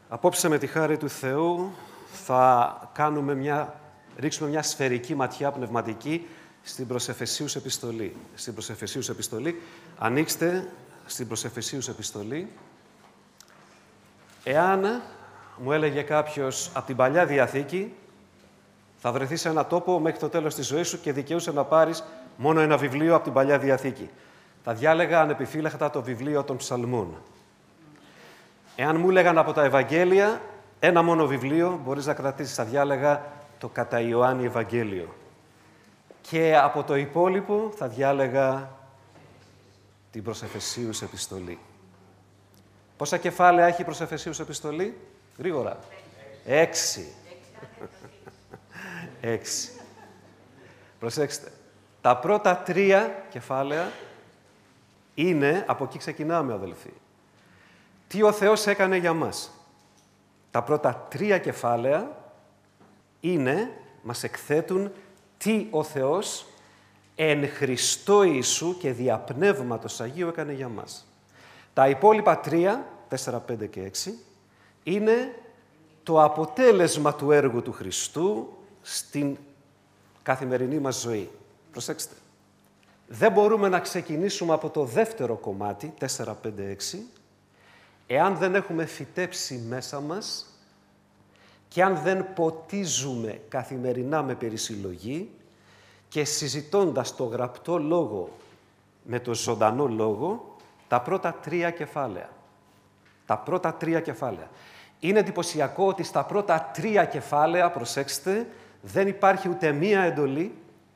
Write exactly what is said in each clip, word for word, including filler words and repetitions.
Απόψε με τη χάρη του Θεού θα κάνουμε μια, ρίξουμε μια σφαιρική ματιά πνευματική στην προς Εφεσίους επιστολή. Στην προς Εφεσίους επιστολή. Ανοίξτε στην προς Εφεσίους επιστολή. Εάν μου έλεγε κάποιος από την Παλιά Διαθήκη, θα βρεθείς σε ένα τόπο μέχρι το τέλος της ζωής σου και δικαιούσε να πάρεις μόνο ένα βιβλίο από την Παλιά Διαθήκη. Θα διάλεγα ανεπιφύλακτα το βιβλίο των Ψαλμών. Εάν μου έλεγαν από τα Ευαγγέλια, ένα μόνο βιβλίο μπορείς να κρατήσεις, θα διάλεγα το κατά Ιωάννη Ευαγγέλιο. Και από το υπόλοιπο θα διάλεγα την προς Εφεσίους επιστολή. Πόσα κεφάλαια έχει η προς Εφεσίους επιστολή? Γρήγορα. Έξι. Έξι. Προσέξτε. Τα πρώτα τρία κεφάλαια είναι, από εκεί ξεκινάμε αδελφοί, τι ο Θεός έκανε για μας. Τα πρώτα τρία κεφάλαια είναι, μας εκθέτουν τι ο Θεός εν Χριστώ Ιησού και δια Πνεύματος Αγίου έκανε για μας. Τα υπόλοιπα τρία, τέσσερα, πέντε και έξι, είναι το αποτέλεσμα του έργου του Χριστού στην καθημερινή μας ζωή. Προσέξτε. Δεν μπορούμε να ξεκινήσουμε από το δεύτερο κομμάτι, τέσσερα, πέντε, έξι, εάν δεν έχουμε φυτέψει μέσα μας και αν δεν ποτίζουμε καθημερινά με περισυλλογή και συζητώντας το γραπτό λόγο με το ζωντανό λόγο, τα πρώτα τρία κεφάλαια. Τα πρώτα τρία κεφάλαια. Είναι εντυπωσιακό ότι στα πρώτα τρία κεφάλαια, προσέξτε, δεν υπάρχει ούτε μία εντολή,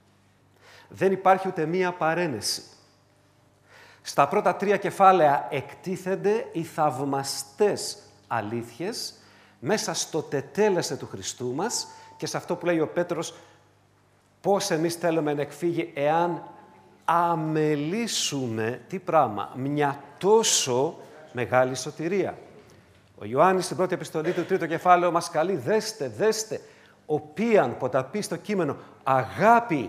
δεν υπάρχει ούτε μία παρένεση. Στα πρώτα τρία κεφάλαια εκτίθενται οι θαυμαστές αλήθειες μέσα στο τετέλεσε του Χριστού μας και σε αυτό που λέει ο Πέτρος, πώς εμείς θέλουμε να εκφύγει εάν αμελήσουμε, τι πράγμα, μια τόσο μεγάλη σωτηρία. Ο Ιωάννης στην πρώτη επιστολή του τρίτο κεφάλαιο μας καλεί, δέστε, δέστε, οποίαν ποταπεί στο κείμενο, αγάπη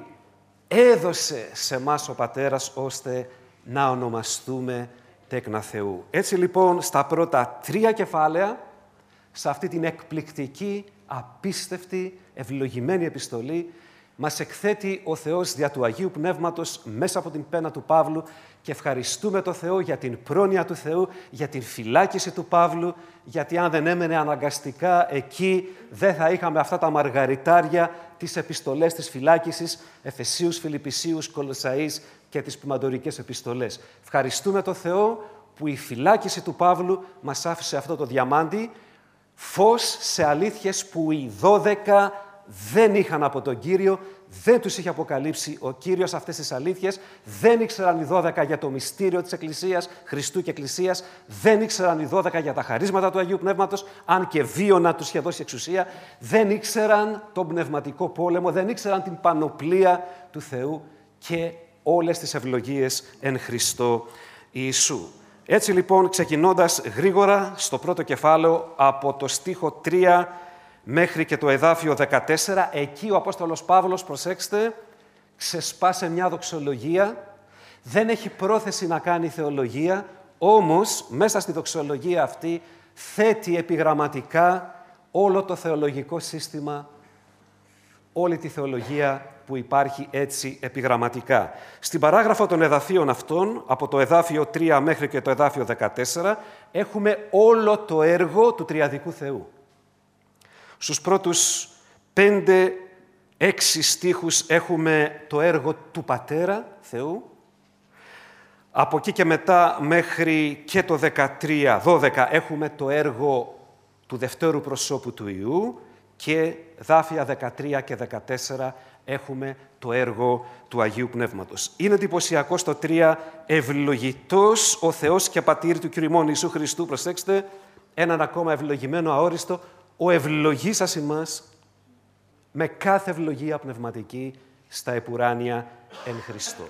έδωσε σε μας ο Πατέρας, ώστε να ονομαστούμε τέκνα Θεού. Έτσι λοιπόν, στα πρώτα τρία κεφάλαια, σε αυτή την εκπληκτική, απίστευτη, ευλογημένη επιστολή, μας εκθέτει ο Θεός δια του Αγίου Πνεύματος μέσα από την πένα του Παύλου και ευχαριστούμε τον Θεό για την πρόνοια του Θεού, για την φυλάκιση του Παύλου, γιατί αν δεν έμενε αναγκαστικά εκεί, δεν θα είχαμε αυτά τα μαργαριτάρια, τις επιστολές της φυλάκισης, Εφεσίους, Φιλιππισίους, Κολοσσαείς και τις ποιμαντορικές επιστολές. Ευχαριστούμε τον Θεό που η φυλάκιση του Παύλου μας άφησε αυτό το διαμάντι, φως σε αλήθειες που οι δώδεκα δεν είχαν από τον Κύριο, δεν τους είχε αποκαλύψει ο Κύριος αυτές τις αλήθειες, δεν ήξεραν οι δώδεκα για το μυστήριο της Εκκλησίας, Χριστού και Εκκλησίας, δεν ήξεραν οι δώδεκα για τα χαρίσματα του Αγίου Πνεύματος, αν και βίωνα τους είχε δώσει εξουσία, δεν ήξεραν τον πνευματικό πόλεμο, δεν ήξεραν την πανοπλία του Θεού και όλες τις ευλογίες εν Χριστώ Ιησού. Έτσι λοιπόν, ξεκινώντας γρήγορα στο πρώτο κεφάλαιο, από το στίχο τρία μέχρι και το εδάφιο δεκατέσσερα, εκεί ο Απόστολος Παύλος, προσέξτε, ξεσπάσε μια δοξολογία, δεν έχει πρόθεση να κάνει θεολογία, όμως μέσα στη δοξολογία αυτή θέτει επιγραμματικά όλο το θεολογικό σύστημα, όλη τη θεολογία που υπάρχει έτσι επιγραμματικά. Στην παράγραφο των εδαφίων αυτών, από το εδάφιο τρία μέχρι και το εδάφιο δεκατέσσερα, έχουμε όλο το έργο του Τριαδικού Θεού. Στους πρώτους πέντε, έξι στίχους έχουμε το έργο του Πατέρα Θεού. Από εκεί και μετά μέχρι και το δεκατρία, δώδεκα έχουμε το έργο του δευτέρου προσώπου του Υιού και δάφια δεκατρία και δεκατέσσερα έχουμε το έργο του Αγίου Πνεύματος. Είναι εντυπωσιακό στο τρία, ευλογητός ο Θεός και Πατήρ του Κύριου ημών Ιησού Χριστού. Προσέξτε, έναν ακόμα ευλογημένο αόριστο, ο ευλογήσας ημάς με κάθε ευλογία πνευματική στα επουράνια εν Χριστώ.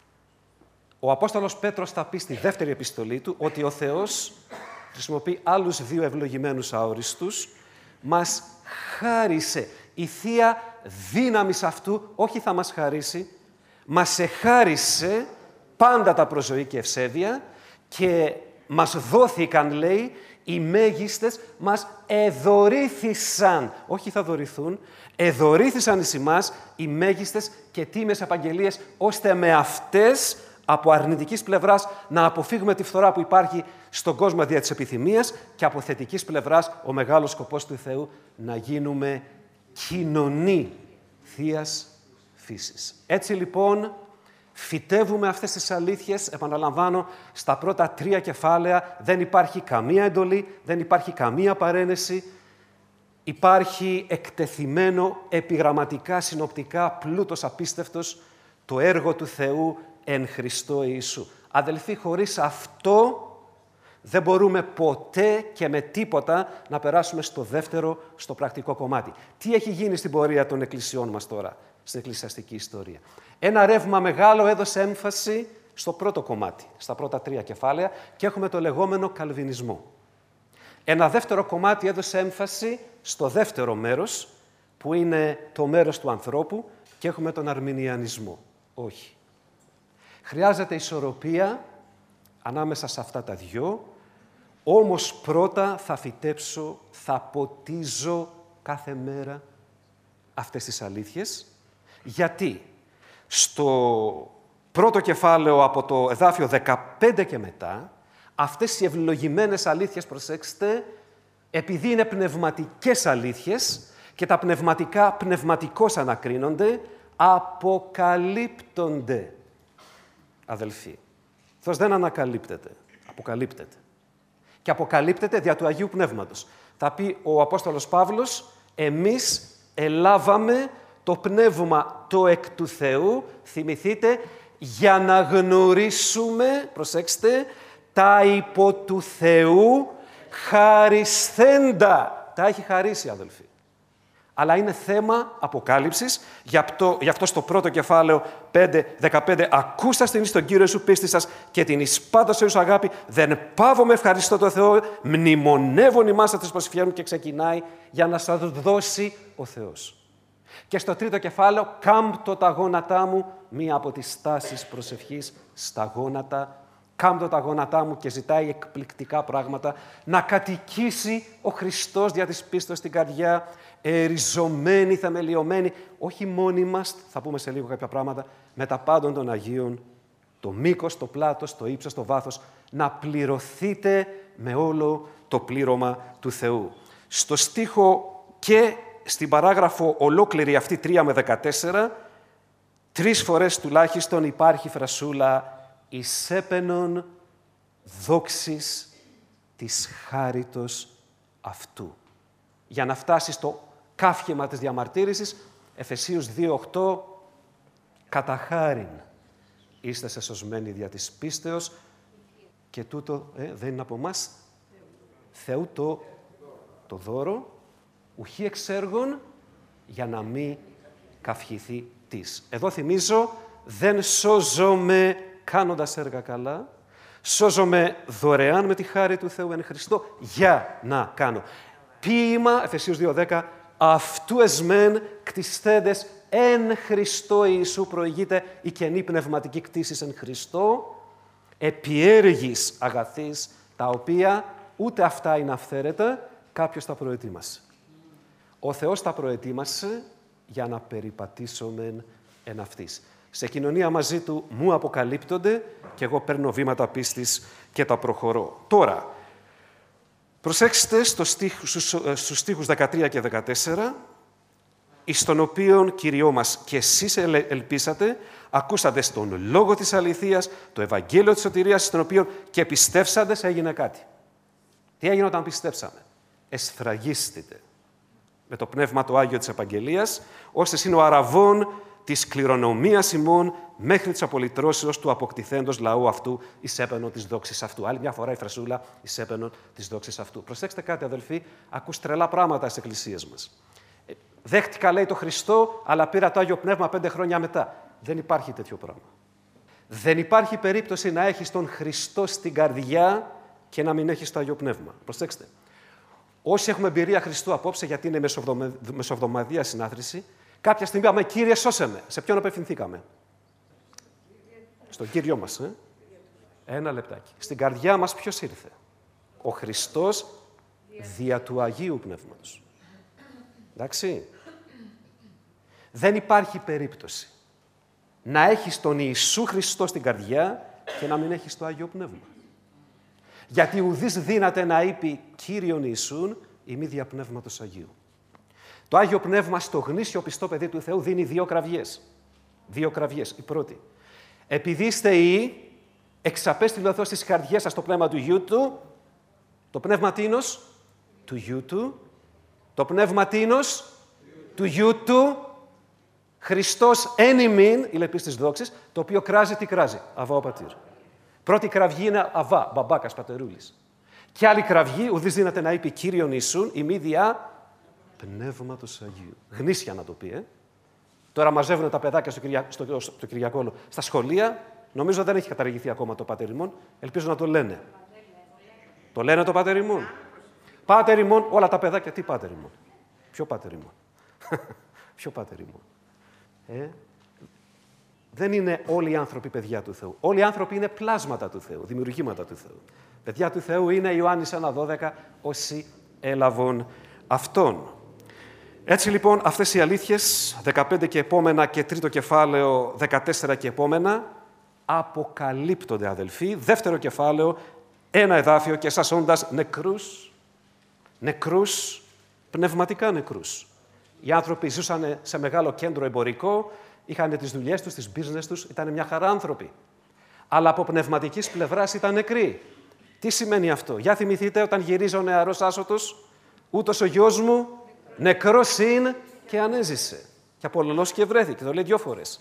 Ο Απόστολος Πέτρος θα πει στη δεύτερη επιστολή του ότι ο Θεός χρησιμοποιεί άλλους δύο ευλογημένους αόριστους, μας χάρισε. Η Θεία δύναμης αυτού, όχι θα μας χαρίσει, μας εχάρισε πάντα τα προζωή και ευσέβεια και μας δόθηκαν, λέει, οι μέγιστες μας εδωρήθησαν. Όχι θα δωρηθούν, εδωρήθησαν εις εμάς οι μέγιστες και τίμιες επαγγελίες, ώστε με αυτές από αρνητικής πλευράς να αποφύγουμε τη φθορά που υπάρχει στον κόσμο δια της επιθυμίας και από θετικής πλευράς ο μεγάλος σκοπός του Θεού να γίνουμε κοινωνοί θείας φύσης. Έτσι λοιπόν φυτεύουμε αυτές τις αλήθειες, επαναλαμβάνω, στα πρώτα τρία κεφάλαια δεν υπάρχει καμία εντολή, δεν υπάρχει καμία παρένεση, υπάρχει εκτεθειμένο επιγραμματικά, συνοπτικά, πλούτος απίστευτος, το έργο του Θεού εν Χριστώ Ιησού. Αδελφοί, χωρίς αυτό δεν μπορούμε ποτέ και με τίποτα να περάσουμε στο δεύτερο, στο πρακτικό κομμάτι. Τι έχει γίνει στην πορεία των εκκλησιών μας τώρα, στην εκκλησιαστική ιστορία. Ένα ρεύμα μεγάλο έδωσε έμφαση στο πρώτο κομμάτι, στα πρώτα τρία κεφάλαια, και έχουμε το λεγόμενο καλβινισμό. Ένα δεύτερο κομμάτι έδωσε έμφαση στο δεύτερο μέρος, που είναι το μέρος του ανθρώπου, και έχουμε τον αρμινιανισμό. Όχι. Χρειάζεται ισορροπία ανάμεσα σε αυτά τα δυο, όμως πρώτα θα φυτέψω, θα ποτίζω κάθε μέρα αυτές τις αλήθειες. Γιατί στο πρώτο κεφάλαιο από το εδάφιο δεκαπέντε και μετά, αυτές οι ευλογημένες αλήθειες, προσέξτε, επειδή είναι πνευματικές αλήθειες και τα πνευματικά πνευματικώς ανακρίνονται, αποκαλύπτονται. Αδελφοί, Θεός δεν ανακαλύπτεται, αποκαλύπτεται. Και αποκαλύπτεται δια του Αγίου Πνεύματος. Θα πει ο Απόστολος Παύλος, εμείς ελάβαμε το πνεύμα το εκ του Θεού, θυμηθείτε, για να γνωρίσουμε, προσέξτε, τα υπό του Θεού χαρισθέντα. Τα έχει χαρίσει, αδελφοί. Αλλά είναι θέμα αποκάλυψης. Γι' αυτό, γι' αυτό στο πρώτο κεφάλαιο πέντε δεκαπέντε «Ακούσαστε εις τον Κύριο Ιησού πίστη σας και την εις πάντως Θεούς αγάπη, δεν πάβω με ευχαριστώ το Θεό, μνημονεύων ημάς αυτές προσφυγαίνουν», και ξεκινάει για να σας δώσει ο Θεός. Και στο τρίτο κεφάλαιο «Κάμπτω τα γόνατά μου», μία από τις στάσεις προσευχής στα γόνατα, κάμπτω τα γόνατά μου, και ζητάει εκπληκτικά πράγματα, να κατοικήσει ο Χριστός δια της πίστης στην καρδιά, εριζωμένη, θεμελιωμένη, όχι μόνοι μας, θα πούμε σε λίγο κάποια πράγματα, με τα πάντων των Αγίων, το μήκος, το πλάτος, το ύψος, το βάθος, να πληρωθείτε με όλο το πλήρωμα του Θεού. Στο στίχο και στην παράγραφο ολόκληρη αυτή τρία με δεκατέσσερα, τρεις φορές τουλάχιστον υπάρχει φρασούλα «εις έπαινον δόξης της χάριτος αυτού». Για να φτάσει στο κάφημα της διαμαρτύρησης, Εφεσίους δύο οκτώ, «Κατά χάριν είστε σωσμένοι δια της πίστεως, και τούτο ε, δεν είναι από μας, Θεού το, το δώρο, ουχή εξ έργων, για να μην καυχηθεί της». Εδώ θυμίζω, δεν σώζομαι κάνοντας έργα καλά, σώζομαι δωρεάν με τη χάρη του Θεού εν Χριστώ, για να κάνω. Ποίημα, Εφεσίους δύο δέκα, «Αυτού εσμέν κτισθέντες εν Χριστώ Ιησού», προηγείται η καινή πνευματική κτήση εν Χριστώ, «επιέργης αγαθής», τα οποία ούτε αυτά είναι αυθαίρετα, κάποιος τα προετοίμασε. Ο Θεός τα προετοίμασε για να περιπατήσομεν εν αυτής. Σε κοινωνία μαζί Του μου αποκαλύπτονται και εγώ παίρνω βήματα πίστης και τα προχωρώ. Τώρα, προσέξτε στο στίχου, στους στίχους δεκατρία και δεκατέσσερα, εις τον οποίον, Κυριό μας, και εσείς ελπίσατε, ακούσατε στον λόγο της αληθείας, το Ευαγγέλιο της σωτηρίας, στον οποίο και πιστεύσαντες, έγινε κάτι. Τι έγινε όταν πιστέψαμε? Εσφραγίστητε με το Πνεύμα το Άγιο της Επαγγελίας, ώστε είναι ο αραβών της κληρονομίας ημών μέχρι της απολυτρώσεως του αποκτηθέντος λαού αυτού εις έπαινον της δόξης αυτού. Άλλη μια φορά η φρασούλα εις έπαινον της δόξης αυτού. Προσέξτε κάτι, αδελφοί, ακούς τρελά πράγματα στις εκκλησίες μας. Δέχτηκα, λέει, το Χριστό, αλλά πήρα το Άγιο Πνεύμα πέντε χρόνια μετά. Δεν υπάρχει τέτοιο πράγμα. Δεν υπάρχει περίπτωση να έχεις τον Χριστό στην καρδιά και να μην έχεις το Άγιο Πνεύμα. Προσέξτε. Όσοι έχουμε εμπειρία Χριστού απόψε, γιατί είναι μεσοβδομαδία συνάθρηση, κάποια στιγμή είπαμε, Κύριε, σώσε με. Σε ποιον απευθυνθήκαμε? Στον Κύριο μας. Ε? Ένα λεπτάκι. Στην καρδιά μας ποιος ήρθε? Ο Χριστός δια του Αγίου Πνεύματος. Εντάξει. Δεν υπάρχει περίπτωση να έχεις τον Ιησού Χριστό στην καρδιά και να μην έχεις το Άγιο Πνεύμα. Γιατί ουδής δύναται να είπε Κύριον Ιησούν ή μη δια Πνεύματος Αγίου. Το Άγιο Πνεύμα στο γνήσιο πιστό παιδί του Θεού δίνει δύο κραυγές. Δύο κραυγές. Η πρώτη. Επειδή είστε οι, εξαπέστειλε ο Θεός στις καρδιές σας το πνεύμα του Γιού Του. Το πνεύμα τίνος του Γιού Του. Το πνεύμα τίνος του Γιού Του. Χριστός εν ημίν, η λεπής της δόξης, το οποίο κράζει τι κράζει? Αβά ο Πατήρ. Πρώτη κραυγή είναι Αβά, μπαμπάκας, πατερούλης. Και άλλη κραυγή, ουδής δύναται να είπε Κύριον Ιησούν, η μη διά Πνεύματος Αγίου. Γνήσια να το πει, ε. Τώρα μαζεύουν τα παιδάκια στο, Κυρια... στο... στο Κυριακόλο στα σχολεία. Νομίζω δεν έχει καταργηθεί ακόμα το Πάτερ ημών. Ελπίζω να το λένε. Το λένε το Πάτερ ημών. Πάτερ ημών, όλα τα παιδάκια, τι Πάτερ ημών? Ποιο Πάτερ ημών? Ποιο Πάτερ ημών? Ε? Δεν είναι όλοι οι άνθρωποι παιδιά του Θεού. Όλοι οι άνθρωποι είναι πλάσματα του Θεού, δημιουργήματα του Θεού. Παιδιά του Θεού είναι Ιωάννης ένα δώδεκα, όσοι έλαβον αυτόν. Έτσι λοιπόν αυτές οι αλήθειες, δεκαπέντε και επόμενα και τρίτο κεφάλαιο, δεκατέσσερα και επόμενα, αποκαλύπτονται αδελφοί. Δεύτερο κεφάλαιο, ένα εδάφιο και εσάς όντας νεκρούς, νεκρούς, πνευματικά νεκρούς. Οι άνθρωποι ζούσαν σε μεγάλο κέντρο εμπορικό, είχαν τις δουλειές τους, τις business τους, ήταν μια χαρά άνθρωποι. Αλλά από πνευματικής πλευράς ήταν νεκροί. Τι σημαίνει αυτό? Για θυμηθείτε όταν γυρίζει ο νεαρός άσωτος, ούτως ο γιος μου νεκρός είναι και ανέζησε. Και απολωλός και βρέθηκε. Το λέει δυο φορές.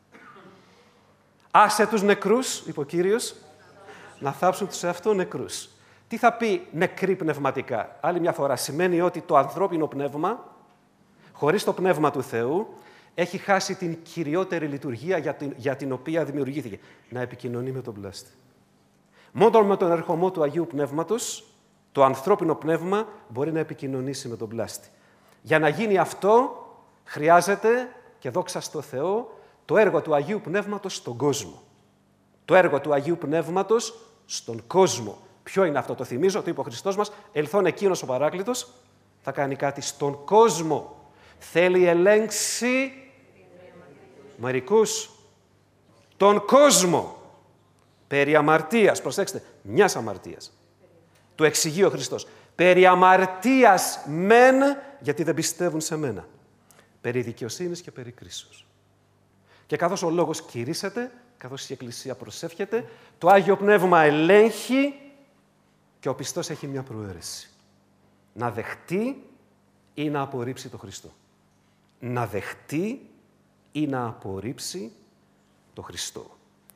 Άσε τους νεκρούς, είπε ο Κύριος, να θάψουν τους εαυτό νεκρούς. Τι θα πει νεκροί πνευματικά? Άλλη μια φορά σημαίνει ότι το ανθρώπινο πνεύμα, χωρίς το πνεύμα του Θεού, έχει χάσει την κυριότερη λειτουργία για την, για την οποία δημιουργήθηκε. Να επικοινωνεί με τον πλάστη. Μόνο με τον ερχομό του Αγίου Πνεύματος, το ανθρώπινο πνεύμα μπορεί να επικοινωνήσει με τον πλάστη. Για να γίνει αυτό, χρειάζεται, και δόξα στο Θεό, το έργο του Αγίου Πνεύματος στον κόσμο. Το έργο του Αγίου Πνεύματος στον κόσμο. Ποιο είναι αυτό? Το θυμίζω, το είπε ο Χριστός μας, ελθόν εκείνος ο Παράκλητος, θα κάνει κάτι στον κόσμο. Θέλει ελέγξει μερικούς, τον κόσμο, περί αμαρτίας, προσέξτε, μιας αμαρτίας. Του εξηγεί ο Χριστός. Περί αμαρτίας μεν, γιατί δεν πιστεύουν σε μένα. Περί δικαιοσύνης και περί κρίσεως. Και καθώς ο λόγος κηρύσσεται, καθώς η Εκκλησία προσεύχεται, το Άγιο Πνεύμα ελέγχει και ο πιστός έχει μια προαίρεση. Να δεχτεί ή να απορρίψει το Χριστό. Να δεχτεί ή να απορρίψει το Χριστό.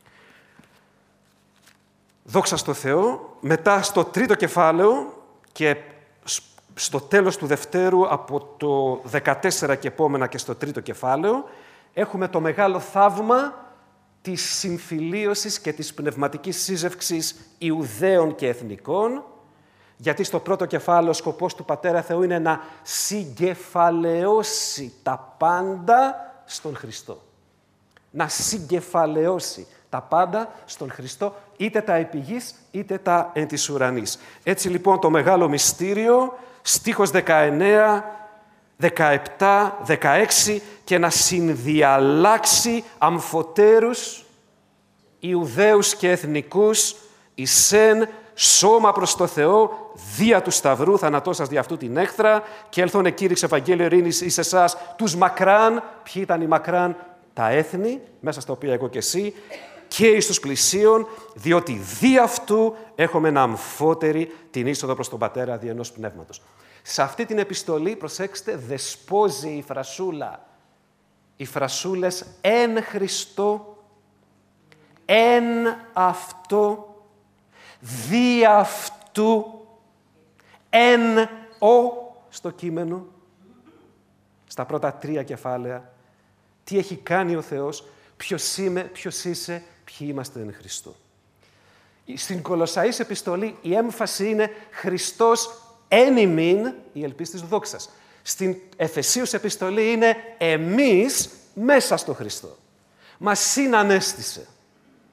Δόξα στο Θεό, μετά στο τρίτο κεφάλαιο και στο τέλος του δευτέρου από το δεκατέσσερα και επόμενα και στο τρίτο κεφάλαιο έχουμε το μεγάλο θαύμα της συμφιλίωσης και της πνευματικής σύζευξης Ιουδαίων και Εθνικών, γιατί στο πρώτο κεφάλαιο ο σκοπός του Πατέρα Θεού είναι να συγκεφαλαιώσει τα πάντα στον Χριστό. Να συγκεφαλαιώσει τα πάντα στον Χριστό, είτε τα επί γης, είτε τα εν της ουρανής. Έτσι λοιπόν το μεγάλο μυστήριο, στίχος δεκαεννέα, δεκαεπτά, δεκαέξι, και να συνδιαλλάξει αμφωτέρους, Ιουδαίους και Εθνικούς, εισέν σώμα προς το Θεό, δια του Σταυρού, θανατώσας δι' αυτού την έχθρα, και έλθον εκήρυξε Ευαγγέλιο ειρήνης εις εσάς τους μακράν. Ποιοι ήταν οι μακράν? Τα έθνη, μέσα στα οποία εγώ και εσύ, και εις τους πλησίων, διότι δι' αυτού έχουμε να αμφότερη την είσοδο προς τον Πατέρα δι' ενός πνεύματος. Σε αυτή την επιστολή, προσέξτε, δεσπόζει η φρασούλα. Οι φρασούλες εν Χριστώ, εν αυτό, δι' αυτού, εν ο στο κείμενο, στα πρώτα τρία κεφάλαια, τι έχει κάνει ο Θεός, ποιος είμαι, ποιος είσαι, ποιοι είμαστε εν Χριστώ. Στην Κολοσσαείς επιστολή η έμφαση είναι Χριστός εν ημίν, η ελπίς της δόξας. Στην Εφεσίους επιστολή είναι εμείς μέσα στο Χριστό. Μας συνανέστησε.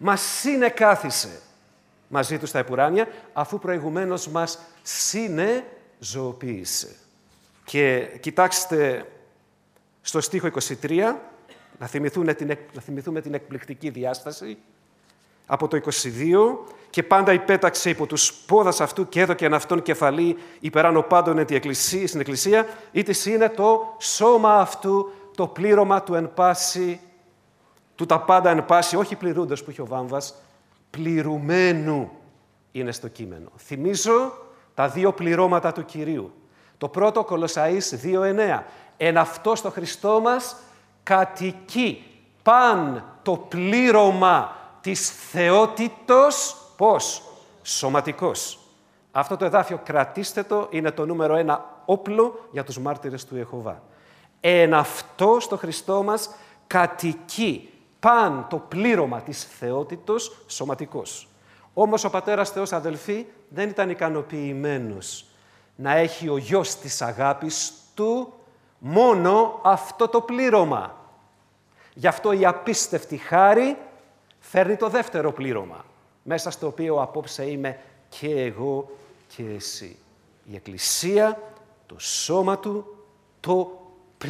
μας συνεκάθισε μαζί του στα επουράνια, αφού προηγουμένως μας συνεζωοποίησε. Και κοιτάξτε στο στίχο είκοσι τρία, να θυμηθούμε την, να θυμηθούμε την εκπληκτική διάσταση, από το είκοσι δύο, και πάντα υπέταξε υπό τους πόδας αυτού και έδωκεν αυτόν κεφαλή υπεράνω πάντων εν τη εκκλησία, στην εκκλησία, ήτις είναι το σώμα αυτού, το πλήρωμα του εν πάση, του τα πάντα εν πάση, όχι πληρούντος που είχε ο Βάμβας, πληρουμένου είναι στο κείμενο. Θυμίζω τα δύο πληρώματα του Κυρίου. Το πρώτο, Κολοσσαείς δύο εννέα. Εν αυτό στο Χριστό μας κατοικεί παν το πλήρωμα της θεότητος, πώς, σωματικός. Αυτό το εδάφιο κρατήστε το, είναι το νούμερο ένα όπλο για τους μάρτυρες του Ιεχωβά. Εν αυτό στο Χριστό μας κατοικεί παν το πλήρωμα της θεότητος, σωματικός. Όμως ο Πατέρας Θεός, αδελφοί, δεν ήταν ικανοποιημένος να έχει ο γιος της αγάπης του μόνο αυτό το πλήρωμα. Γι' αυτό η απίστευτη χάρη φέρνει το δεύτερο πλήρωμα, μέσα στο οποίο απόψε είμαι και εγώ και εσύ. Η Εκκλησία, το σώμα του, το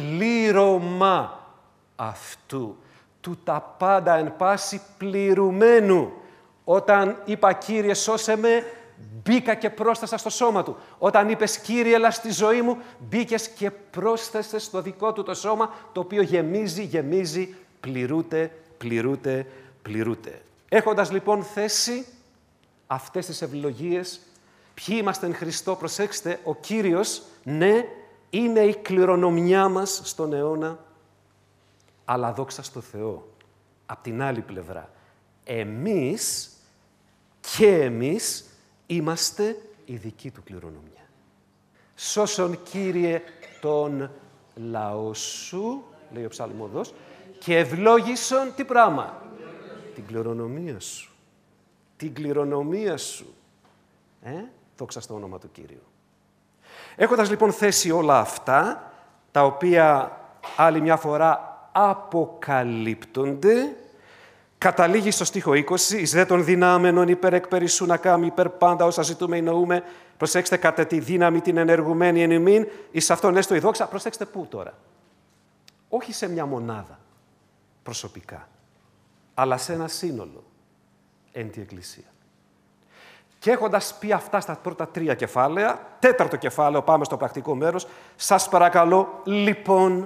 πλήρωμα αυτού, του τα πάντα εν πάση πληρουμένου. Όταν είπα «Κύριε σώσε με», μπήκα και πρόσθεσα στο σώμα του. Όταν είπες «Κύριε έλα στη ζωή μου», μπήκες και πρόσθεσες στο δικό του το σώμα, το οποίο γεμίζει, γεμίζει, πληρούται, πληρούται, πληρούται. Έχοντας λοιπόν θέσει αυτές τις ευλογίες, ποιοι είμαστε εν Χριστώ, προσέξτε, ο Κύριος, ναι, είναι η κληρονομιά μας στον αιώνα, αλλά δόξα στο Θεό. Απ' την άλλη πλευρά, εμείς και εμείς είμαστε η δική του κληρονομιά. Σώσον, Κύριε, τον λαό σου, λέει ο ψαλμοδός, και ευλόγησον τι πράγμα? Την κληρονομία σου. Την κληρονομία σου. Ε, δόξα στο όνομα του Κύριου. Έχοντας λοιπόν θέσει όλα αυτά, τα οποία άλλη μια φορά αποκαλύπτονται, καταλήγει στο στίχο είκοσι, «Εις δε των δυνάμενων υπέρ εκ περισσού να κάμει υπέρ πάντα όσα ζητούμε ή νοούμε, προσέξτε κατά τη δύναμη την ενεργουμένη εν ημίν, εις αυτόν έστω η δόξα». Προσέξτε πού τώρα. Όχι σε μια μονάδα προσωπικά, αλλά σε ένα σύνολο εν τη Εκκλησία. Και έχοντας πει αυτά στα πρώτα τρία κεφάλαια, τέταρτο κεφάλαιο, πάμε στο πρακτικό μέρος, σας παρακαλώ, λοιπόν,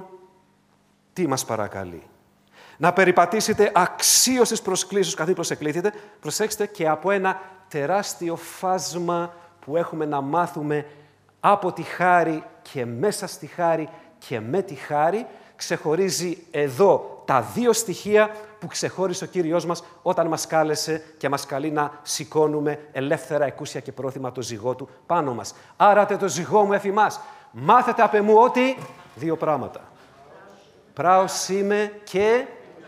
τι μας παρακαλεί? Να περιπατήσετε αξίως τις προσκλήσεις καθώς προσεκλήθητε, προσέξτε, και από ένα τεράστιο φάσμα που έχουμε να μάθουμε από τη χάρη και μέσα στη χάρη και με τη χάρη, ξεχωρίζει εδώ τα δύο στοιχεία που ξεχώρισε ο Κύριος μας όταν μας κάλεσε και μας καλεί να σηκώνουμε ελεύθερα, εκούσια και πρόθυμα το ζυγό του πάνω μας. «Άρατε το ζυγό μου εφημάς, μάθετε απ' εμού ότι...» Δύο πράγματα. «Πράος είμαι και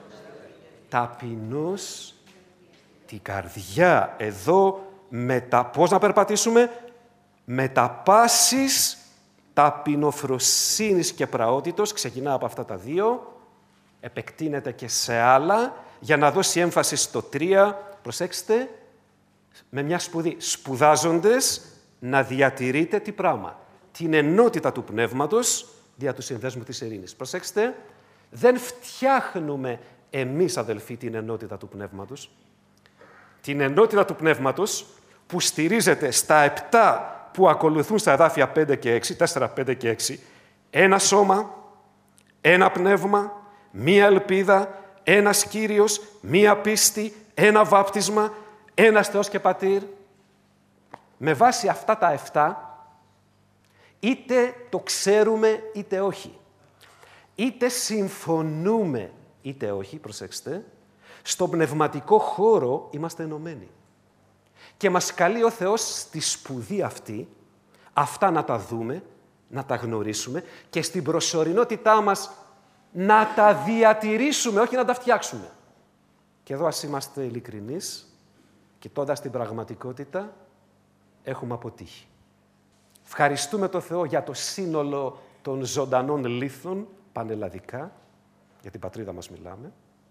ταπεινός την καρδιά». Εδώ, με τα... πώς να περπατήσουμε? «Με τα πάσης ταπεινοφροσύνης και πραότητος», ξεκινά από αυτά τα δύο, επεκτείνεται και σε άλλα, για να δώσει έμφαση στο τρία, προσέξτε, με μια σπουδή, σπουδάζοντες να διατηρείτε τι πράγμα? Την ενότητα του πνεύματος δια του συνδέσμου της ειρήνης. Προσέξτε, δεν φτιάχνουμε εμείς, αδελφοί, την ενότητα του πνεύματος. Την ενότητα του πνεύματος που στηρίζεται στα επτά που ακολουθούν στα εδάφια πέντε και έξι, τέσσερα, πέντε και έξι, ένα σώμα, ένα πνεύμα, μία ελπίδα, ένας Κύριος, μία πίστη, ένα βάπτισμα, ένας Θεός και Πατήρ. Με βάση αυτά τα εφτά, είτε το ξέρουμε είτε όχι, είτε συμφωνούμε είτε όχι, προσέξτε, στον πνευματικό χώρο είμαστε ενωμένοι. Και μας καλεί ο Θεός στη σπουδή αυτή, αυτά να τα δούμε, να τα γνωρίσουμε και στην προσωρινότητά μας να τα διατηρήσουμε, όχι να τα φτιάξουμε. Και εδώ ας είμαστε ειλικρινείς, κοιτώντας την πραγματικότητα, έχουμε αποτύχει. Ευχαριστούμε τον Θεό για το σύνολο των ζωντανών λίθων, πανελλαδικά, για την πατρίδα μας μιλάμε,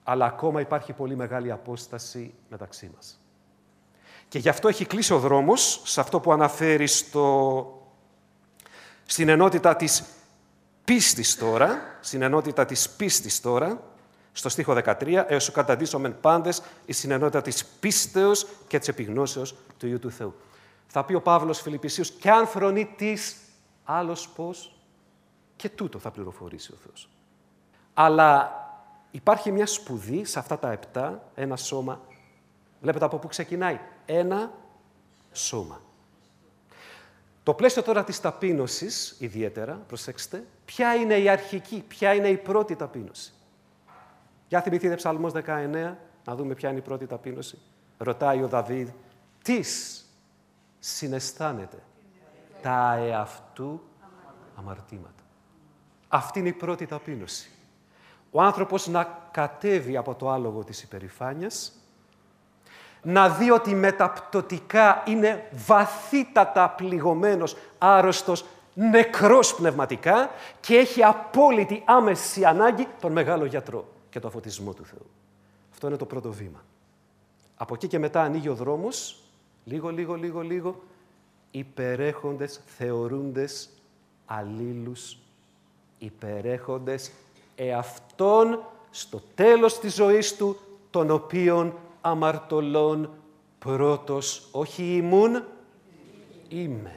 αλλά ακόμα υπάρχει πολύ μεγάλη απόσταση μεταξύ μας. Και γι' αυτό έχει κλείσει ο δρόμος σε αυτό που αναφέρει στο... στην ενότητα της πίστης τώρα, στην ενότητα της πίστης τώρα, στο στίχο δεκατρία, έως ο καταντήσομεν πάντες εις την ενότητα της πίστεως και της επιγνώσεως του Υιού του Θεού. Θα πει ο Παύλος Φιλιππισίους, κι αν φρονεί τις, άλλος πώς, και τούτο θα πληροφορήσει ο Θεός. Αλλά υπάρχει μια σπουδή σε αυτά τα επτά, ένα σώμα. Βλέπετε από πού ξεκινάει. Ένα σώμα. Το πλαίσιο τώρα της ταπείνωσης, ιδιαίτερα, προσέξτε, ποια είναι η αρχική, ποια είναι η πρώτη ταπείνωση. Για θυμηθείτε Ψαλμός δεκαεννέα, να δούμε ποια είναι η πρώτη ταπείνωση. Ρωτάει ο Δαβίδ, τις συναισθάνεται τα εαυτού αμαρτήματα. Αυτή είναι η πρώτη ταπείνωση. Ο άνθρωπος να κατέβει από το άλογο της υπερηφάνειας, να δει ότι μεταπτωτικά είναι βαθύτατα πληγωμένος, άρρωστος, νεκρός πνευματικά και έχει απόλυτη άμεση ανάγκη τον μεγάλο γιατρό και το φωτισμό του Θεού. Αυτό είναι το πρώτο βήμα. Από εκεί και μετά ανοίγει ο δρόμος, λίγο, λίγο, λίγο, λίγο, υπερέχοντες, θεωρούντες αλλήλους, υπερέχοντες εαυτόν στο τέλος της ζωής του, των οποίων αμαρτωλών πρώτος, όχι ήμουν, είμαι.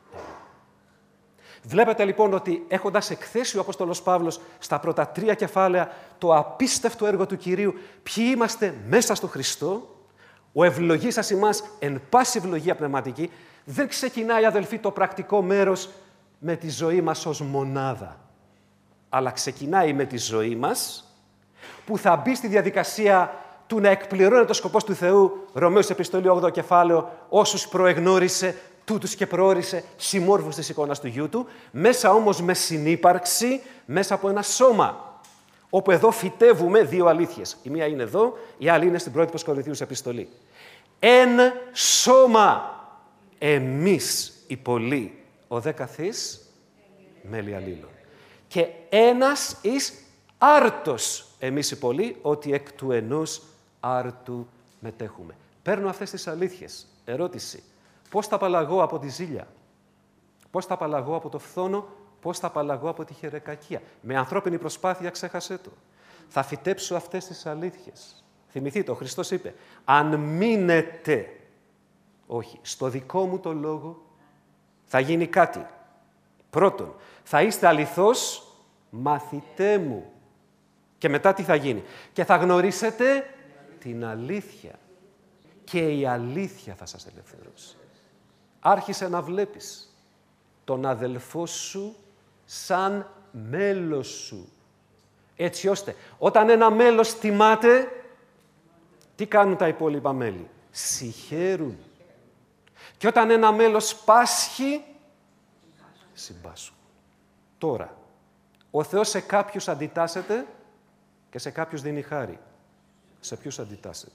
Βλέπετε λοιπόν ότι έχοντας εκθέσει ο Απόστολος Παύλος στα πρώτα τρία κεφάλαια το απίστευτο έργο του Κυρίου, ποιοι είμαστε μέσα στο Χριστό, ο ευλογήσας ημάς εν πάση ευλογία πνευματική, δεν ξεκινάει, αδελφοί, το πρακτικό μέρος με τη ζωή μας ως μονάδα, αλλά ξεκινάει με τη ζωή μας, που θα μπει στη διαδικασία του να εκπληρώνει το σκοπός του Θεού, Ρωμαίους επιστολή όγδοο κεφάλαιο, όσους προεγνώρισε, τούτους και προόρισε συμμόρφους της εικόνας του Γιού του, μέσα όμως με συνύπαρξη, μέσα από ένα σώμα, όπου εδώ φυτεύουμε δύο αλήθειες. Η μία είναι εδώ, η άλλη είναι στην πρώτη προς Κορινθίους επιστολή. Εν σώμα εμείς οι πολλοί, ο δε καθής μέλη αλλήλων. Και ένας εις άρτος εμείς οι πολλοί, ότι εκ του ενός άρτου μετέχουμε. Παίρνω αυτές τις αλήθειες. Ερώτηση. Πώς θα απαλλαγώ από τη ζήλια, πώς θα απαλλαγώ από το φθόνο, πώς θα απαλλαγώ από τη χερεκακία. Με ανθρώπινη προσπάθεια ξέχασέ το. Θα φυτέψω αυτές τις αλήθειες. Θυμηθείτε, ο Χριστός είπε, αν μείνετε, όχι, στο δικό μου το λόγο, θα γίνει κάτι. Πρώτον, θα είστε αληθώς μαθητέ μου. Και μετά τι θα γίνει. Και θα γνωρίσετε την αλήθεια. Και η αλήθεια θα σας ελευθερώσει. Άρχισε να βλέπεις τον αδελφό σου σαν μέλος σου. Έτσι ώστε, όταν ένα μέλος τιμάται, τι κάνουν τα υπόλοιπα μέλη. Συγχαίρουν. Και όταν ένα μέλος πάσχει, συμπάσχουν. Τώρα, ο Θεός σε κάποιους αντιτάσσεται και σε κάποιους δίνει χάρη. Σε ποιους αντιτάσσεται.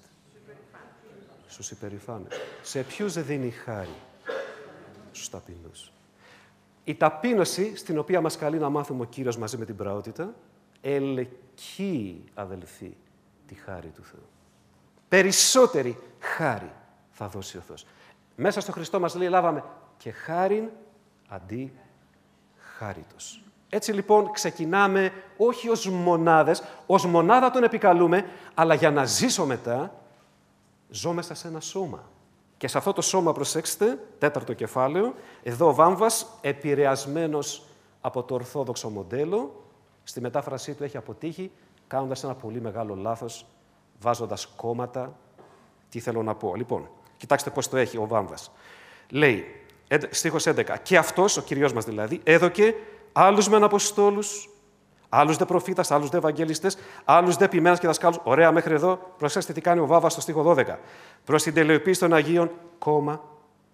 Στους υπερηφάνους. Σε ποιους δίνει χάρη. Στους ταπεινούς. Η ταπείνωση, στην οποία μας καλεί να μάθουμε ο Κύριος μαζί με την πραότητα, ελκύει, αδελφοί, τη χάρη του Θεού. Περισσότερη χάρη θα δώσει ο Θεός. Μέσα στο Χριστό μας λέει, λάβαμε και χάριν αντί χάριτος. Έτσι λοιπόν ξεκινάμε όχι ως μονάδες, ως μονάδα τον επικαλούμε, αλλά για να ζήσω μετά, ζω μέσα σε ένα σώμα. Και σε αυτό το σώμα, προσέξτε, τέταρτο κεφάλαιο, εδώ ο Βάμβας, επηρεασμένος από το ορθόδοξο μοντέλο, στη μετάφρασή του έχει αποτύχει, κάνοντας ένα πολύ μεγάλο λάθος, βάζοντας κόμματα. Τι θέλω να πω. Λοιπόν, κοιτάξτε πώς το έχει ο Βάμβας. Λέει, στίχος έντεκα, και αυτός, ο Κυριός μας δηλαδή, έδωκε άλλους μεν αποστόλους, άλλους δε προφήτας, άλλους δε ευαγγελιστές, άλλους δε ποιμένας και δασκάλους. Ωραία μέχρι εδώ. Προσέξτε τι κάνει ο Βάβας στο στίχο δώδεκα. Προς την τελειοποίηση των Αγίων, κόμμα.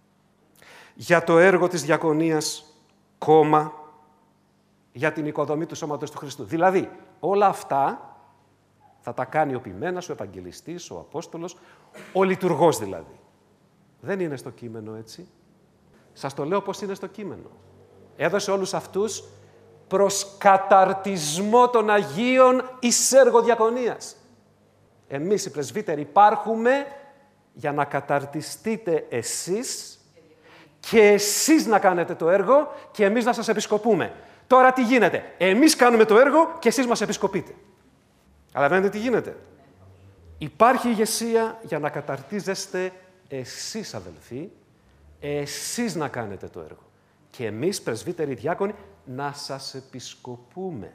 Για το έργο της διακονίας, κόμμα. Για την οικοδομή του σώματος του Χριστού. Δηλαδή, όλα αυτά θα τα κάνει ο ποιμένας, ο ευαγγελιστής, ο Απόστολος, ο λειτουργός δηλαδή. Δεν είναι στο κείμενο έτσι. Σας το λέω πώς είναι στο κείμενο. Έδωσε όλους αυτούς προς καταρτισμό των Αγίων εις έργο διακονίας. Εμείς οι πρεσβύτεροι υπάρχουμε για να καταρτιστείτε εσείς και εσείς να κάνετε το έργο και εμείς να σας επισκοπούμε. Τώρα τι γίνεται? Εμείς κάνουμε το έργο και εσείς μας επισκοπείτε. Καταλαβαίνετε τι γίνεται? Υπάρχει ηγεσία για να καταρτίζεστε εσείς, αδελφοί, εσείς να κάνετε το έργο. Και εμείς, πρεσβύτεροι διάκονοι, να σας επισκοπούμε.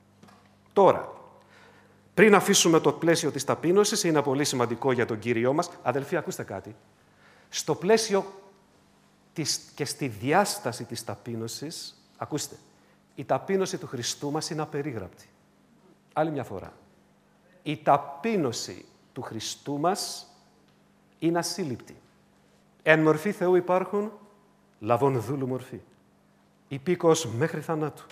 Τώρα, πριν αφήσουμε το πλαίσιο της ταπείνωσης, είναι πολύ σημαντικό για τον Κύριό μας. Αδελφοί, ακούστε κάτι. Στο πλαίσιο της, και στη διάσταση της ταπείνωσης, ακούστε, η ταπείνωση του Χριστού μας είναι απερίγραπτη. Άλλη μια φορά. Η ταπείνωση του Χριστού μας είναι ασύλληπτη. Εν μορφή Θεού υπάρχουν, λαβών δούλου μορφή. Υπήκος μέχρι θανάτου.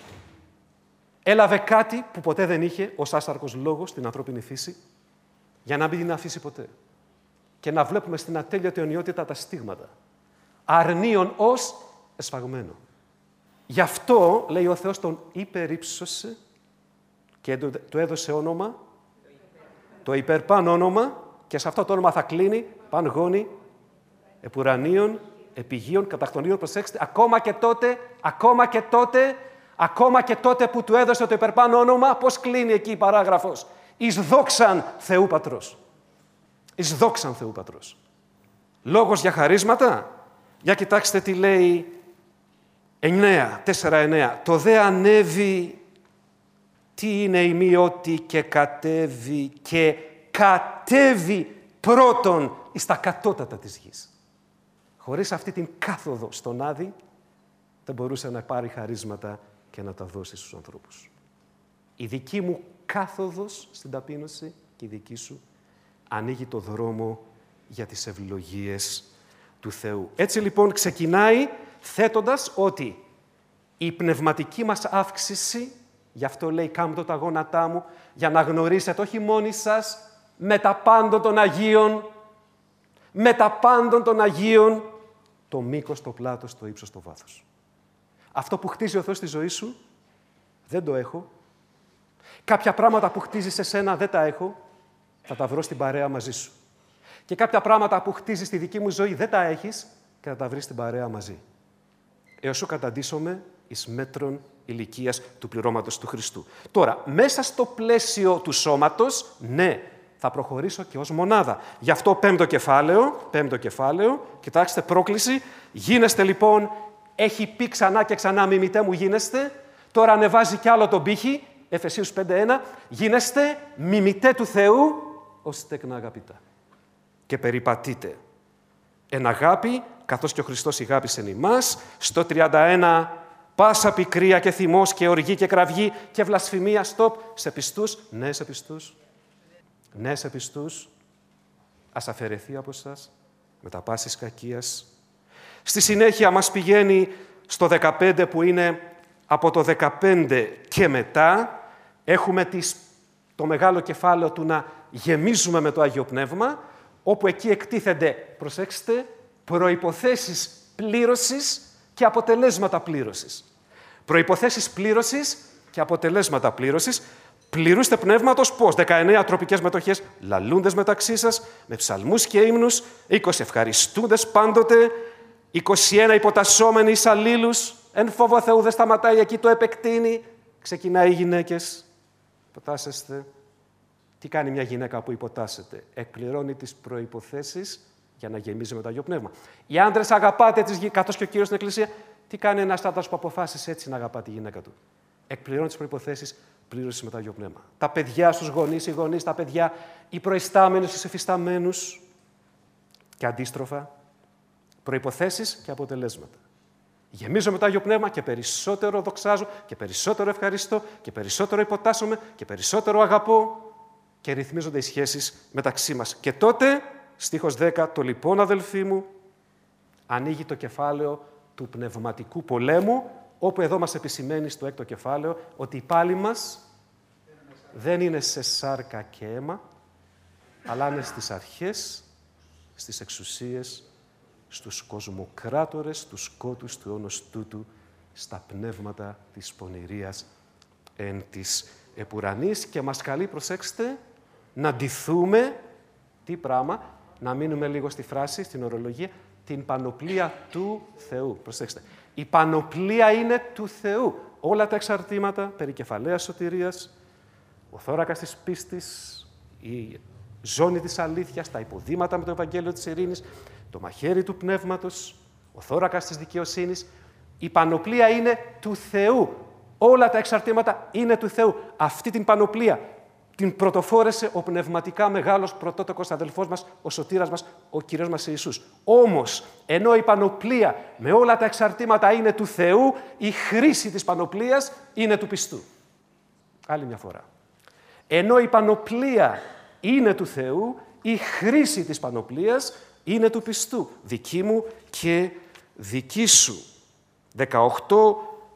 Έλαβε κάτι που ποτέ δεν είχε ως άσαρκος λόγος στην ανθρώπινη φύση, για να μην την αφήσει ποτέ. Και να βλέπουμε στην ατέλειωτη αιωνιότητα τα στίγματα. Αρνίον ως εσφαγμένο. Γι' αυτό, λέει ο Θεός, τον υπερύψωσε και του έδωσε όνομα, το υπερπάν όνομα, και σε αυτό το όνομα θα κλείνει παν γόνι, επουρανίων, επιγείων, κατακτονίων, προσέξτε, ακόμα και τότε, ακόμα και τότε, ακόμα και τότε που του έδωσε το υπερπάνω όνομα, πώς κλείνει εκεί η παράγραφος? Εις δόξαν Θεού Πατρός. Εις δόξαν Θεού Πατρός. Λόγος για χαρίσματα. Για κοιτάξτε τι λέει εννέα, τέσσερα εννέα. Το δε ανέβη, τι είναι ημιότι και κατέβει και κατέβει πρώτον εις τα κατώτατα της γης. Χωρίς αυτή την κάθοδο στον Άδη, δεν μπορούσε να πάρει χαρίσματα και να τα δώσει στους ανθρώπους. Η δική μου κάθοδος στην ταπείνωση και η δική σου ανοίγει το δρόμο για τις ευλογίες του Θεού. Έτσι λοιπόν ξεκινάει θέτοντας ότι η πνευματική μας αύξηση, γι' αυτό λέει κάμπτω τα γόνατά μου, για να γνωρίσετε όχι μόνοι σας, με τα πάντων των Αγίων, με τα πάντων των Αγίων, το μήκος, το πλάτος, το ύψος, το βάθος. Αυτό που χτίζει ο Θεός στη ζωή σου, δεν το έχω. Κάποια πράγματα που χτίζει σε σένα δεν τα έχω, θα τα βρω στην παρέα μαζί σου. Και κάποια πράγματα που χτίζει στη δική μου ζωή δεν τα έχεις και θα τα βρεις στην παρέα μαζί. Έως σου καταντήσομαι εις μέτρων ηλικίας του πληρώματος του Χριστού. Τώρα, μέσα στο πλαίσιο του σώματος, ναι, θα προχωρήσω και ως μονάδα. Γι' αυτό πέμπτο κεφάλαιο, πέμπτο κεφάλαιο, κοιτάξτε πρόκληση, γίνεστε λοιπόν, έχει πει ξανά και ξανά μιμητέ μου γίνεστε, τώρα ανεβάζει κι άλλο τον πύχη, Εφεσίους πέντε ένα, γίνεστε μιμητέ του Θεού, ως στέκνα αγαπητά. Και περιπατείτε εν αγάπη, καθώς και ο Χριστός ηγάπησεν ημάς, στο τριάντα ένα, πάσα πικρία και θυμός και οργή και κραυγή και βλασφημία, στοπ, σε πιστούς, ναι σε πιστούς, ναι σε πιστούς, ας αφαιρεθεί από σας, με τα πάσης κακίας. Στη συνέχεια μας πηγαίνει στο δεκαπέντε που είναι από το δεκαπέντε και μετά, έχουμε τις, το μεγάλο κεφάλαιο του να γεμίζουμε με το Άγιο Πνεύμα, όπου εκεί εκτίθενται, προσέξτε, προϋποθέσεις πλήρωσης και αποτελέσματα πλήρωσης. Προϋποθέσεις πλήρωσης και αποτελέσματα πλήρωσης. Πληρούστε πνεύματος πώς? δεκαεννέα τροπικές μετοχές, λαλούντες μεταξύ σας, με ψαλμούς και ύμνους, είκοσι ευχαριστούντες πάντοτε, είκοσι ένα υποτασσόμενοι εις αλλήλους, εν φόβο Θεού δεν σταματάει, εκεί το επεκτείνει. Ξεκινάει οι γυναίκες, υποτάσσεστε. Τι κάνει μια γυναίκα που υποτάσσεται? Εκπληρώνει τις προϋποθέσεις για να γεμίζει με το Άγιο Πνεύμα. Οι άντρες αγαπάτε τις γυναίκες, καθώς και ο Κύριος στην Εκκλησία. Τι κάνει ένας άντρας που αποφάσισε έτσι να αγαπά τη γυναίκα του? Εκπληρώνει τις προϋποθέσεις πλήρωσης με το Άγιο Πνεύμα. Τα παιδιά στους γονείς, οι γονείς, τα παιδιά, οι προϊστάμενοι στους εφισταμένους και αντίστροφα. Προϋποθέσεις και αποτελέσματα. Γεμίζω με το Άγιο Πνεύμα και περισσότερο δοξάζω και περισσότερο ευχαριστώ και περισσότερο υποτάσσομαι και περισσότερο αγαπώ και ρυθμίζονται οι σχέσεις μεταξύ μας. Και τότε, στίχος δέκα, το λοιπόν αδελφοί μου, ανοίγει το κεφάλαιο του πνευματικού πολέμου, όπου εδώ μας επισημαίνει στο έκτο κεφάλαιο ότι η πάλη μας δεν είναι σε σάρκα και αίμα, αλλά είναι στις αρχές, στις εξουσίες, στους κοσμοκράτορες, στους σκότους του αιώνος τούτου, στα πνεύματα της πονηρίας εν της επουρανής και μας καλεί, προσέξτε, να ντυθούμε, τι πράγμα, να μείνουμε λίγο στη φράση, στην ορολογία, την πανοπλία του Θεού. Προσέξτε. Η πανοπλία είναι του Θεού. Όλα τα εξαρτήματα περί κεφαλαίας σωτηρίας, ο θώρακας της πίστης, η ζώνη της αλήθειας, τα υποδήματα με το Ευαγγέλιο της ειρήνης, το μαχαίρι του πνεύματος, ο θώρακας της δικαιοσύνης. Η πανοπλία είναι του Θεού. Όλα τα εξαρτήματα είναι του Θεού. Αυτή την πανοπλία την πρωτοφόρεσε ο πνευματικά μεγάλος πρωτότοκος αδελφός μας, ο σωτήρας μας, ο Κύριος μας Ιησούς. Όμως, ενώ η πανοπλία με όλα τα εξαρτήματα είναι του Θεού, η χρήση της πανοπλίας είναι του πιστού. Άλλη μια φορά. Ενώ η πανοπλία είναι του Θεού, η χρήση της πανοπλίας είναι του πιστού. Δική μου και δική σου. δεκαοκτώ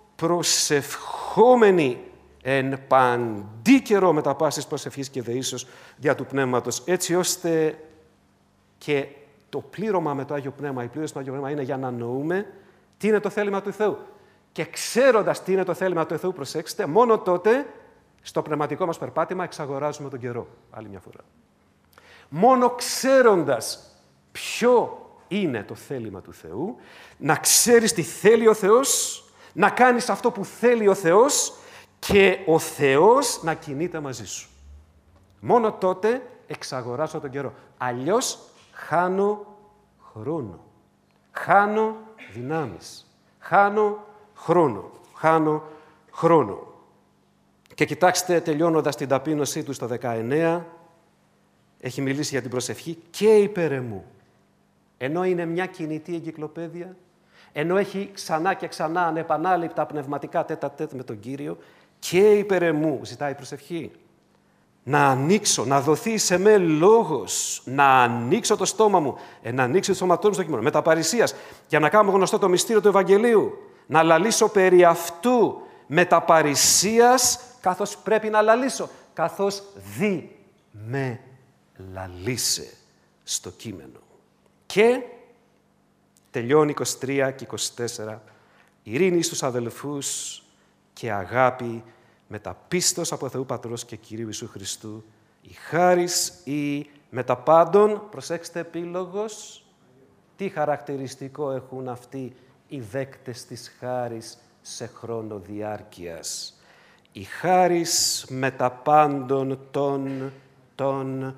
προσευχόμενοι εν παντί καιρό με τα πάσης προσευχής και δεήσεως δια του Πνεύματος, έτσι ώστε και το πλήρωμα με το Άγιο Πνεύμα, η πλήρωση του Άγιο Πνεύμα είναι για να νοούμε τι είναι το θέλημα του Θεού. Και ξέροντας τι είναι το θέλημα του Θεού, προσέξτε, μόνο τότε στο πνευματικό μας περπάτημα εξαγοράζουμε τον καιρό. Άλλη μια φορά. Μόνο ξέροντας ποιο είναι το θέλημα του Θεού, να ξέρεις τι θέλει ο Θεός, να κάνεις αυτό που θέλει ο Θεός και ο Θεός να κινείται μαζί σου. Μόνο τότε εξαγοράζω τον καιρό. Αλλιώς χάνω χρόνο. Χάνω δυνάμεις. Χάνω χρόνο. Χάνω χρόνο. Και κοιτάξτε, τελειώνοντας την ταπείνωσή του στο δεκαεννέα, έχει μιλήσει για την προσευχή και υπερεμού. Ενώ είναι μια κινητή εγκυκλοπαίδεια, ενώ έχει ξανά και ξανά ανεπανάληπτα πνευματικά τέτα-τέτ με τον Κύριο, και υπερεμού ζητάει προσευχή. Να ανοίξω, να δοθεί σε με λόγος, να ανοίξω το στόμα μου, ε, να ανοίξει το σώματό μου στο κείμενο, μεταπαρησίας, για να κάνω γνωστό το μυστήριο του Ευαγγελίου, να λαλήσω περί αυτού μεταπαρησίας, καθώς πρέπει να λαλήσω, καθώς δι με λαλήσε στο κείμενο. Και τελειώνει είκοσι τρία και είκοσι τέσσερα, ειρήνη στους αδελφούς και αγάπη με τα πίστος από Θεού Πατρός και Κυρίου Ιησού Χριστού, η χάρις ή μετα πάντων, προσέξτε επίλογος, τι χαρακτηριστικό έχουν αυτοί οι δέκτες της χάρις σε χρόνο διάρκειας. Η χάρις μετα πάντων των, των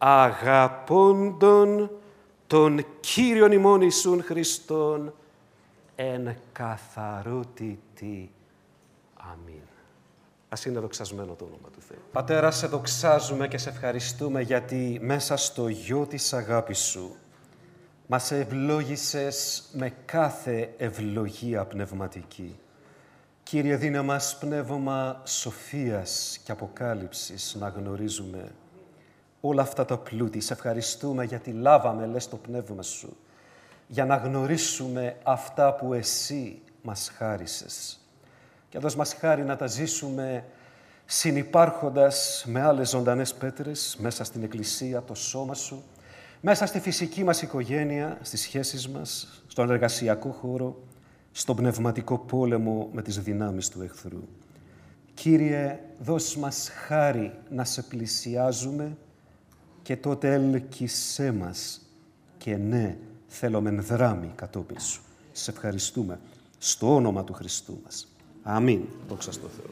αγαπώντων των Κύριων ημών Ιησούν Χριστών εν καθαρότητη. Αμήν. Ας είναι δοξασμένο το όνομα του Θεού. Πατέρα, σε δοξάζουμε και σε ευχαριστούμε γιατί μέσα στο γιο της αγάπης Σου μας ευλόγησες με κάθε ευλογία πνευματική. Κύριε, δίνε μας πνεύμα σοφίας και αποκάλυψης να γνωρίζουμε όλα αυτά τα πλούτη. Σε ευχαριστούμε γιατί λάβαμε, λες, το πνεύμα Σου για να γνωρίσουμε αυτά που Εσύ μας χάρισες. Και δώσ' μας χάρη να τα ζήσουμε συνυπάρχοντας με άλλες ζωντανές πέτρες μέσα στην Εκκλησία, το σώμα Σου, μέσα στη φυσική μας οικογένεια, στις σχέσεις μας, στον εργασιακό χώρο, στον πνευματικό πόλεμο με τις δυνάμεις του εχθρού. Κύριε, δώσ' μας χάρη να Σε πλησιάζουμε και τότε έλκυσέ μας και ναι, θέλομεν δράμει κατόπιν Σου. Σε ευχαριστούμε στο όνομα του Χριστού μας. Αμήν. Δόξα στον Θεό.